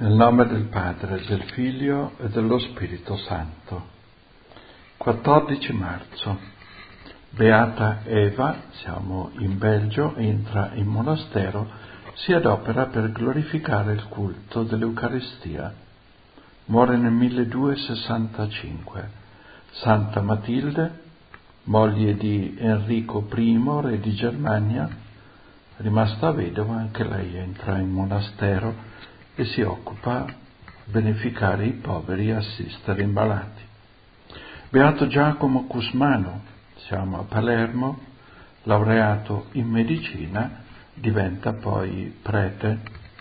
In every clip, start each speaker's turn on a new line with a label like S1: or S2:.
S1: Nel nome del Padre, del Figlio e dello Spirito Santo. 14 marzo. Beata Eva, siamo in Belgio, entra in monastero, si adopera per glorificare il culto dell'Eucaristia. Muore nel 1265. Santa Matilde, moglie di Enrico I, re di Germania, rimasta vedova, anche lei entra in monastero e si occupa di beneficare i poveri e assistere i malati. Beato Giacomo Cusmano, siamo a Palermo, laureato in medicina, diventa poi prete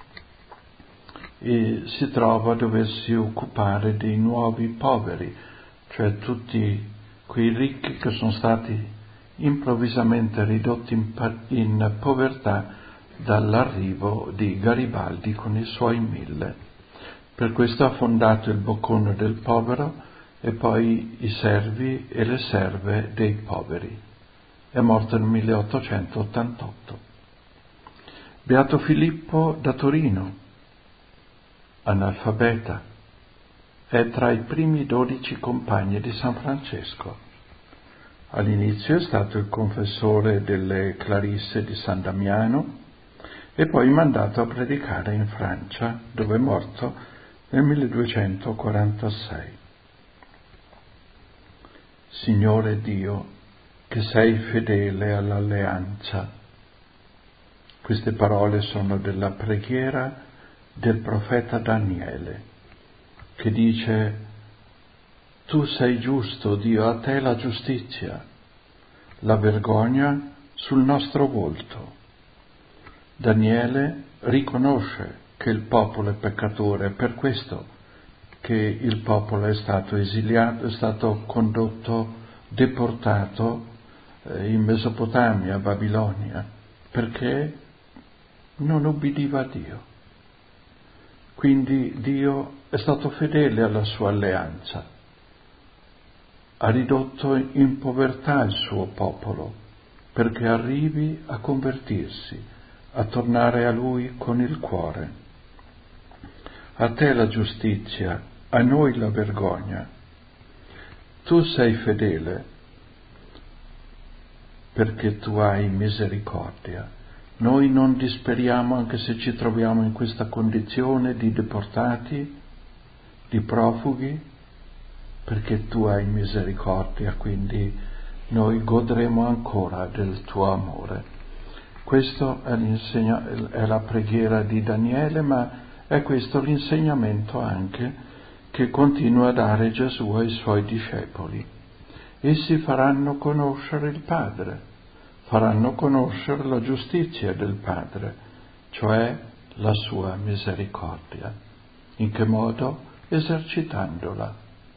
S1: e si trova a doversi occupare dei nuovi poveri, cioè tutti quei ricchi che sono stati improvvisamente ridotti in povertà dall'arrivo di Garibaldi con i suoi 1000. Per questo ha fondato il Boccone del Povero e poi i servi e le serve dei poveri. È morto nel 1888. Beato Filippo da Torino, analfabeta, è tra i primi 12 compagni di San Francesco. All'inizio è stato il confessore delle Clarisse di San Damiano e poi mandato a predicare in Francia, dove è morto nel 1246. Signore Dio, che sei fedele all'alleanza. Queste parole sono della preghiera del profeta Daniele, che dice: Tu sei giusto, Dio, a te la giustizia, la vergogna sul nostro volto. Daniele riconosce che il popolo è peccatore, è per questo che il popolo è stato esiliato, è stato condotto, deportato in Mesopotamia, a Babilonia, perché non ubbidiva a Dio. Quindi Dio è stato fedele alla sua alleanza, ha ridotto in povertà il suo popolo perché arrivi a convertirsi, a tornare a Lui con il cuore. A te la giustizia, a noi la vergogna. Tu sei fedele perché tu hai misericordia. Noi non disperiamo anche se ci troviamo in questa condizione di deportati, di profughi, perché tu hai misericordia, quindi noi godremo ancora del tuo amore. Questo è la preghiera di Daniele, ma è questo l'insegnamento anche che continua a dare Gesù ai suoi discepoli. Essi faranno conoscere il Padre, faranno conoscere la giustizia del Padre, cioè la sua misericordia. In che modo? Esercitandola.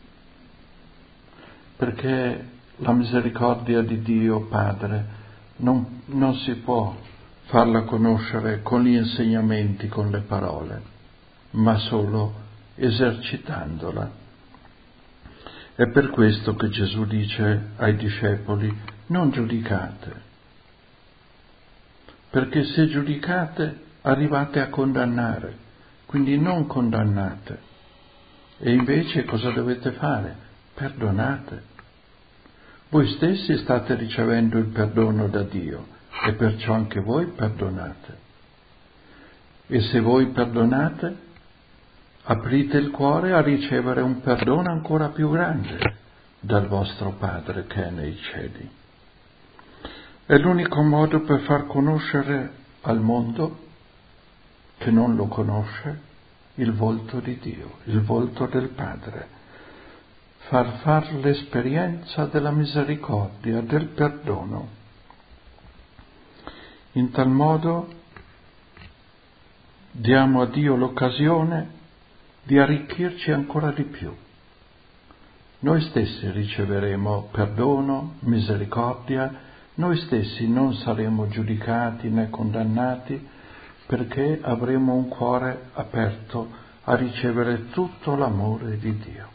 S1: Perché la misericordia di Dio Padre non si può farla conoscere con gli insegnamenti, con le parole, ma solo esercitandola. È per questo che Gesù dice ai discepoli: non giudicate, perché se giudicate arrivate a condannare, quindi non condannate. E invece cosa dovete fare? Perdonate. Voi stessi state ricevendo il perdono da Dio e perciò anche voi perdonate. E se voi perdonate, aprite il cuore a ricevere un perdono ancora più grande dal vostro Padre che è nei cieli. È l'unico modo per far conoscere al mondo che non lo conosce il volto di Dio, il volto del Padre. Far l'esperienza della misericordia, del perdono. In tal modo diamo a Dio l'occasione di arricchirci ancora di più. Noi stessi riceveremo perdono, misericordia, noi stessi non saremo giudicati né condannati perché avremo un cuore aperto a ricevere tutto l'amore di Dio.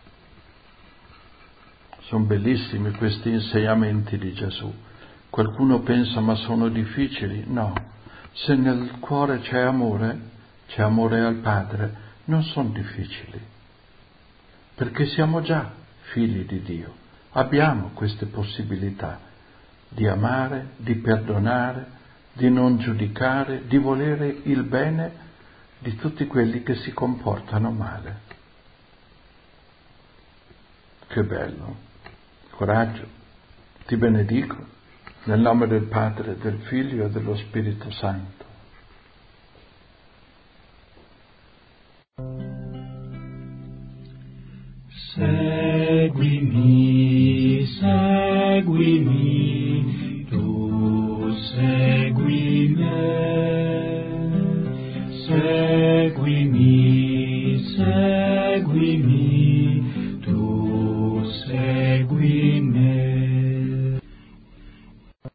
S1: Sono bellissimi questi insegnamenti di Gesù. Qualcuno pensa: ma sono difficili? No, se nel cuore c'è amore al Padre, non sono difficili, perché siamo già figli di Dio, abbiamo queste possibilità di amare, di perdonare, di non giudicare, di volere il bene di tutti quelli che si comportano male. Che bello, coraggio, ti benedico nel nome del Padre, del Figlio e dello Spirito Santo.
S2: Seguimi, seguimi.